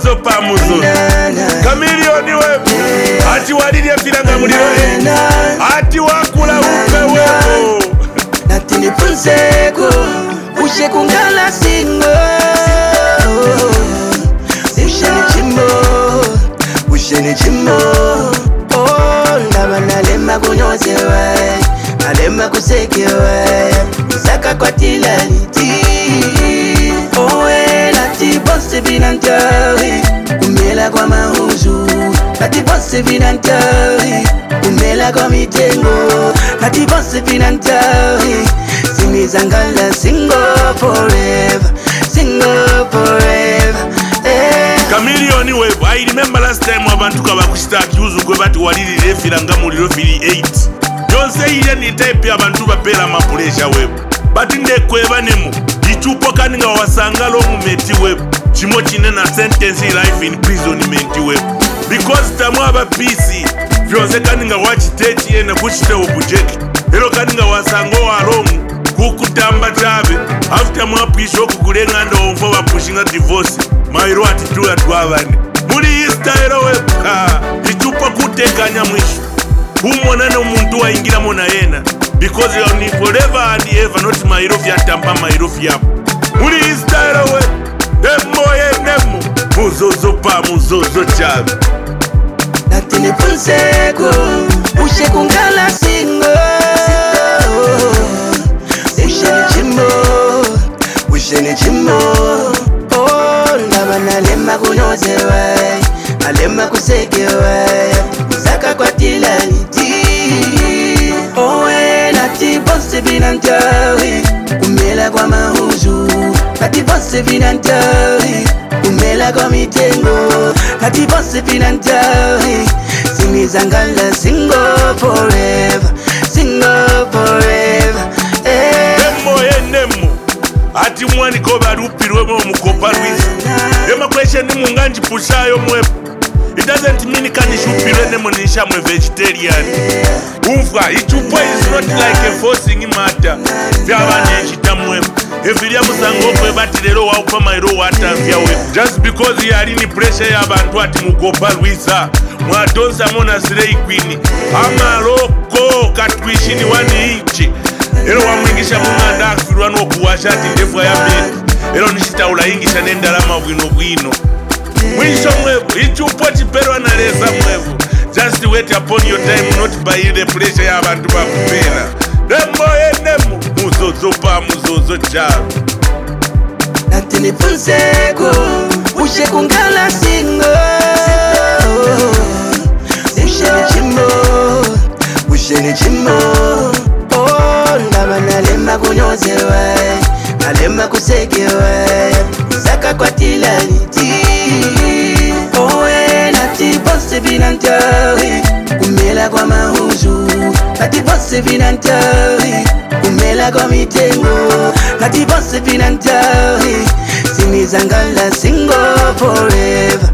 muzozo pa muzozo Chameleone wepo ati walilya filanga muliro ati wakula upe wepo nati nipunzeko ushe kungala singo ushe ni chimo oh ndaba nalema kunyozewa nalema kusekewa saka kwa tilaliti oh nati bosse binantawi umela kwa mahuzu nati bosse binantawi umela kwa mitengo nati bosse binantawi simizangala single forever Chameleone wepo I remember last time abantu kabakushita accuse gwe bati walilile filanga muliro fili 8 Jonse ile ni type abantu bapela mapuresha wepo bati ndekweba nemu ichupo kandi nga wasanga lo mumeti wepo chimo chinena sentence life in imprisonment wepo because tamu aba PC vyonse kandi nga wachitechi yena kuchite obujeki ero kandi nga wasango walongu kukutamba chabe after mwapisho okukulenga ndo onfo bapushinga divorce mairo atitula twabane muri style webka ichupa kutekanya mwisho umona no muntu waingira mona yena because you are forever and ever not mairo fyatamba mairo fyapo muri style web nemo muzozo pa muzozo chabe nati nipunzeko ushe kungala singo Usheni chimo oh ndaba nalema kunyozewa nalema kusekewa saka kwa tilaliti oh nati bosse binantawi umela kwa mahuzu nati bosse binantawi umela kwa mitengo nati bosse binantawi simizangala single forever ati mwani koba rupirwe mukopa Luisa Yema question ni munganji pushayo mwepo It doesn't mean kanishupirwe nemo nisha mwe vegetarian Umfa, ichupo is not like a forcing matter Vyabane chita mwepo Efilia musango kwe bati lero wa upa mairo wata vya wepo Just because ya alini pressure ya bantu ati mukopa Luisa Mwadonsa mona slay queen Ama loko katwishini wani inchi Ero wamwingisha munganda akifirwa n'okuwasha ati ndefu ya mbere Ero nishitaula ingisha nendalama bwino Mwisho mwevu, ichupo chiperwa na leza mwevu Just wait upon your time not by the pressure ya bantu bakupena Nemo muzozo pa muzozo charu nati nipunzeko ushe kungala singo ushe ni chimo ndaba nalema kunyozewa nalema kusekewa saka kwa tilaliti oh nati bosse binantawi umela kwa mahuzu nati bosse binantawi umela kwa mitengo nati bosse binantawi simizangala single forever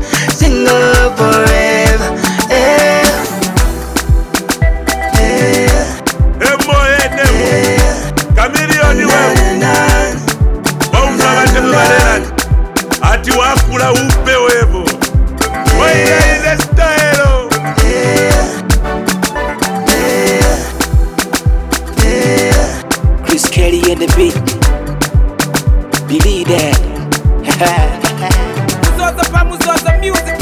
Chameleone wepo ati wakula upe wepo Waya ile style Chris Kelly and the beat Believe that Muzozo pa muzozo music